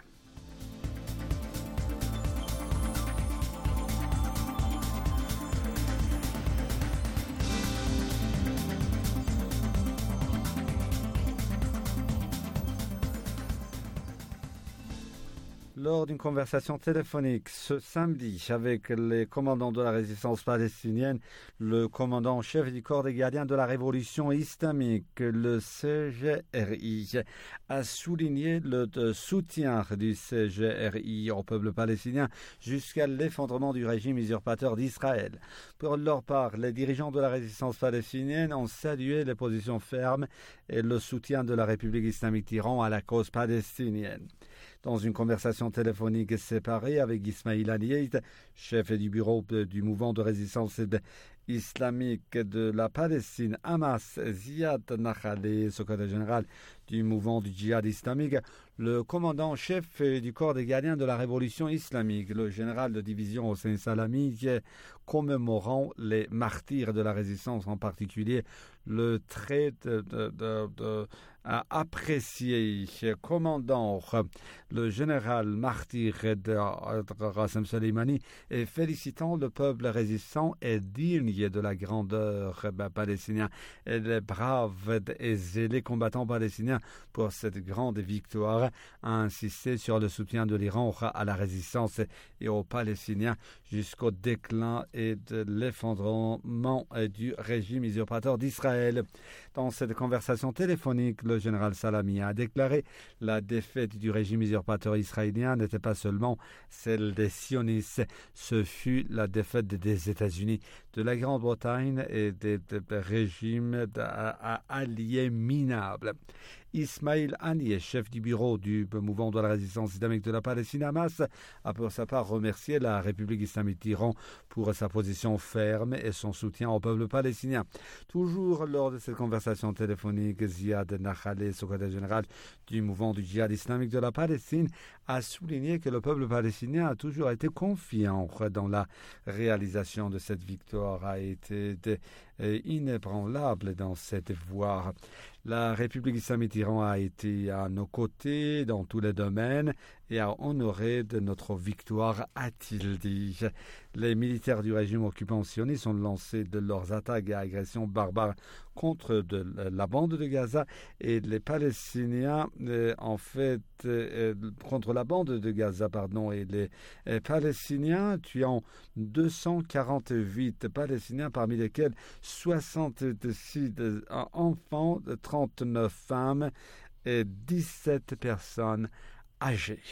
Lors d'une conversation téléphonique ce samedi avec les commandants de la résistance palestinienne, le commandant en chef du corps des gardiens de la révolution islamique, le C G R I, a souligné le soutien du C G R I au peuple palestinien jusqu'à l'effondrement du régime usurpateur d'Israël. Pour leur part, les dirigeants de la résistance palestinienne ont salué les positions fermes et le soutien de la République islamique d'Iran à la cause palestinienne. Dans une conversation téléphonique séparée avec Ismail Haniyeh, chef du bureau du mouvement de résistance islamique de la Palestine, Hamas, Ziad Nakhaleh, secrétaire général du mouvement du djihad islamique, le commandant-chef du corps des gardiens de la révolution islamique, le général de division Hossein Salami, commémorant les martyrs de la résistance, en particulier le trait de, de, de, de a apprécié commandant le général martyr de Qassem Soleimani et félicitant le peuple résistant et digne de la grandeur palestinienne et les braves et zélés combattants palestiniens pour cette grande victoire, a insisté sur le soutien de l'Iran à la résistance et aux Palestiniens jusqu'au déclin et de l'effondrement du régime usurpateur d'Israël. Dans cette conversation téléphonique, le général Salami a déclaré que la défaite du régime usurpateur israélien n'était pas seulement celle des sionistes, ce fut la défaite des États-Unis, de la Grande-Bretagne et des, des, des régimes alliés minables. Ismail Haniyeh, chef du bureau du mouvement de la résistance islamique de la Palestine, Hamas, a pour sa part remercié la République islamique d'Iran pour sa position ferme et son soutien au peuple palestinien. Toujours lors de cette conversation téléphonique, Ziad Nakhaleh, secrétaire général du mouvement du djihad islamique de la Palestine, a souligné que le peuple palestinien a toujours été confiant dans la réalisation de cette victoire, a été de, euh, inébranlable dans cette voie. La République islamique d'Iran a été à nos côtés dans tous les domaines et a honoré de notre victoire, a-t-il dit. Les militaires du régime occupant sioniste ont lancé de leurs attaques et agressions barbares contre de la bande de Gaza et les Palestiniens, euh, en fait, euh, contre la bande de Gaza, pardon, et les euh, Palestiniens tuant deux cent quarante-huit Palestiniens, parmi lesquels soixante-six enfants, trente-neuf femmes et dix-sept personnes âgées.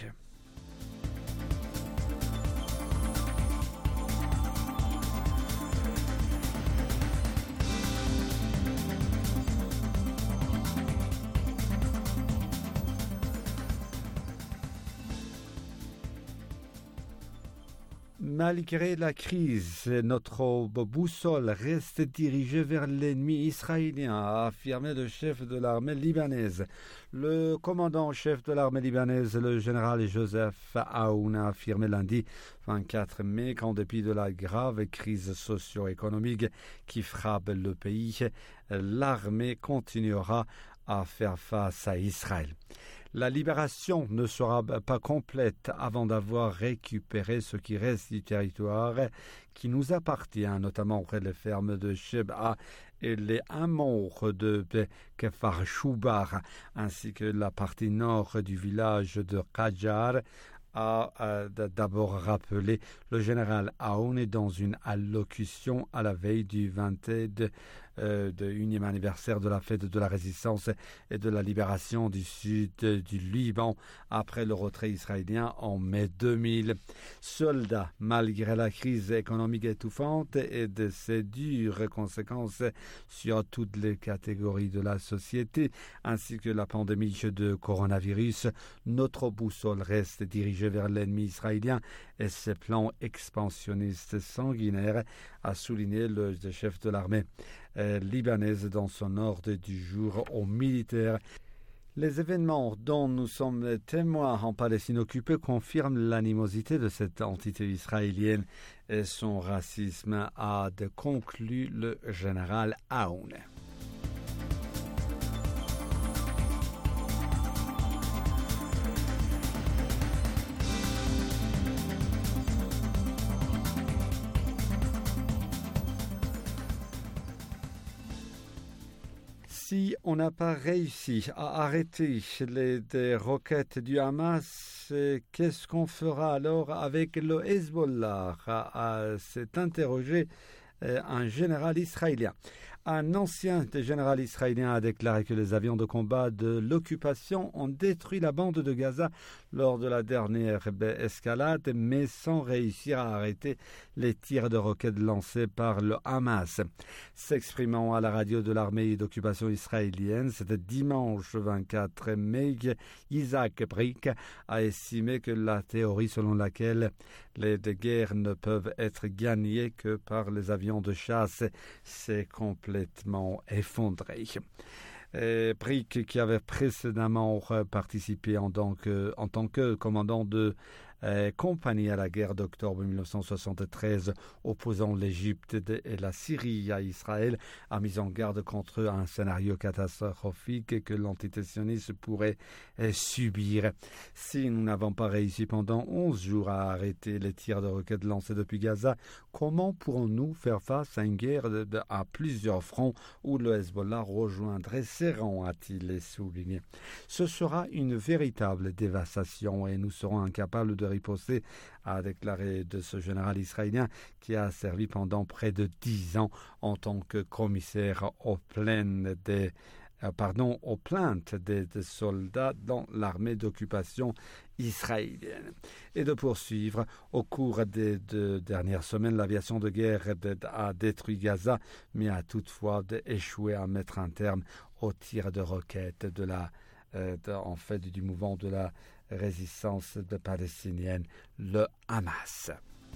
Malgré la crise, notre boussole reste dirigée vers l'ennemi israélien, a affirmé le chef de l'armée libanaise. Le commandant-chef de l'armée libanaise, le général Joseph Aoun, a affirmé lundi vingt-quatre mai qu'en dépit de la grave crise socio-économique qui frappe le pays, l'armée continuera à faire face à Israël. La libération ne sera pas complète avant d'avoir récupéré ce qui reste du territoire qui nous appartient, notamment auprès des fermes de Sheba et les hameaux de Kefar Shubar, ainsi que la partie nord du village de Qajar, a, a d'abord rappelé le général Aoun dans une allocution à la veille du vingt-unième euh, anniversaire de la fête de la résistance et de la libération du sud du Liban après le retrait israélien en mai deux mille. Soldats, malgré la crise économique étouffante et de ses dures conséquences sur toutes les catégories de la société, ainsi que la pandémie de coronavirus, notre boussole reste dirigée vers l'ennemi israélien et ses plans expansionnistes sanguinaires, a souligné le chef de l'armée euh, libanaise dans son ordre du jour aux militaires. Les événements dont nous sommes témoins en Palestine occupée confirment l'animosité de cette entité israélienne et son racisme, a conclu le général Aoun. Si on n'a pas réussi à arrêter les, les roquettes du Hamas, qu'est-ce qu'on fera alors avec le Hezbollah? S'est interrogé un général israélien. Un ancien général israélien a déclaré que les avions de combat de l'occupation ont détruit la bande de Gaza lors de la dernière escalade, mais sans réussir à arrêter les tirs de roquettes lancés par le Hamas. S'exprimant à la radio de l'armée d'occupation israélienne, c'était dimanche vingt-quatre mai, Isaac Brick a estimé que la théorie selon laquelle les guerres ne peuvent être gagnées que par les avions de chasse s'est complètement effondrée. Et Brick, qui avait précédemment participé en tant que, en tant que commandant de euh, compagnie à la guerre d'octobre mille neuf cent soixante-treize opposant l'Égypte et la Syrie à Israël, a mis en garde contre un scénario catastrophique que l'entité sioniste pourrait euh, subir. Si nous n'avons pas réussi pendant onze jours à arrêter les tirs de roquettes lancés depuis Gaza, comment pourrons-nous faire face à une guerre de, de, à plusieurs fronts où le Hezbollah rejoindrait ses rangs, a-t-il souligné. Ce sera une véritable dévastation et nous serons incapables de riposter, a déclaré de ce général israélien qui a servi pendant près de dix ans en tant que commissaire aux plaines des euh, pardon, aux plaintes des, des soldats dans l'armée d'occupation israélienne. Et de poursuivre, au cours des deux dernières semaines, l'aviation de guerre a détruit Gaza, mais a toutefois échoué à mettre un terme aux tirs de roquettes de la, euh, de, en fait, du mouvement de la résistance de palestinienne, le Hamas.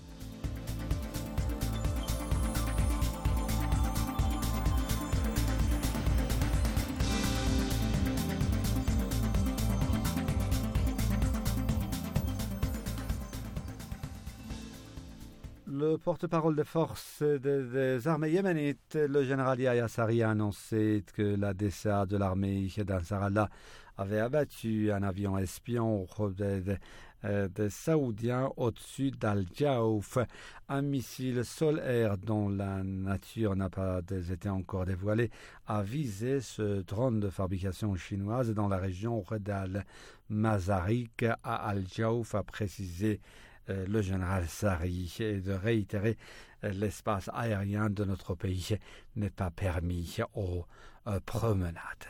Le porte-parole des forces des, des armées yéménites, le général Yahya Sarri, a annoncé que la D C A de l'armée d'Ansarallah avait abattu un avion espion des, des, des Saoudiens au-dessus d'Al-Jaouf. Un missile sol-air dont la nature n'a pas été encore dévoilée a visé ce drone de fabrication chinoise dans la région d'Al-Mazarik à Al-Jaouf, a précisé Euh, le général Sarri, et de réitérer euh, l'espace aérien de notre pays n'est pas permis aux euh, promenades.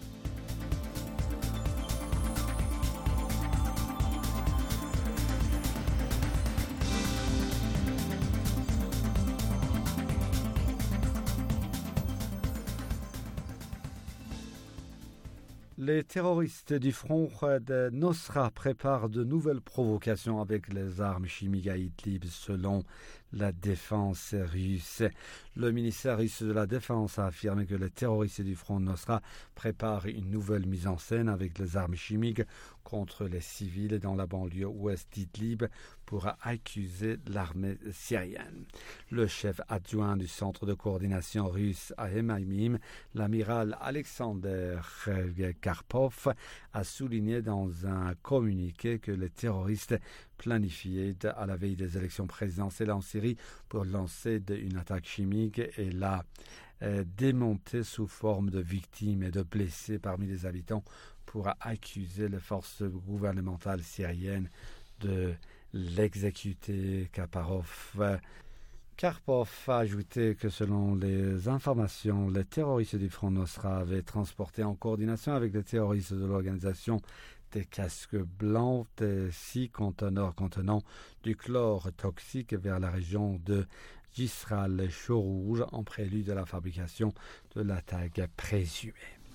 Les terroristes du front de Nosra préparent de nouvelles provocations avec les armes chimiques à Idlib, selon la défense russe. Le ministère russe de la Défense a affirmé que les terroristes du Front Nosra préparent une nouvelle mise en scène avec les armes chimiques contre les civils dans la banlieue ouest d'Idlib pour accuser l'armée syrienne. Le chef adjoint du centre de coordination russe à Emaimim, l'amiral Alexander Karpov, a souligné dans un communiqué que les terroristes planifiaient à la veille des élections présidentielles en Syrie pour lancer une attaque chimique et la euh, démonter sous forme de victimes et de blessés parmi les habitants pour accuser les forces gouvernementales syriennes de l'exécuter. Karpov. Karpov a ajouté que selon les informations, les terroristes du Front Nosra avaient transporté en coordination avec les terroristes de l'organisation des casques blancs des six conteneurs contenant du chlore toxique vers la région de Jisral Chaux-Rouge en prélude à la fabrication de l'attaque présumée.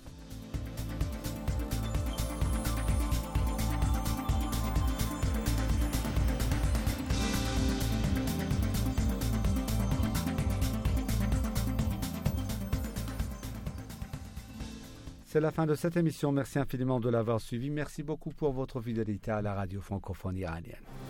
C'est la fin de cette émission. Merci infiniment de l'avoir suivi. Merci beaucoup pour votre fidélité à la radio francophone iranienne.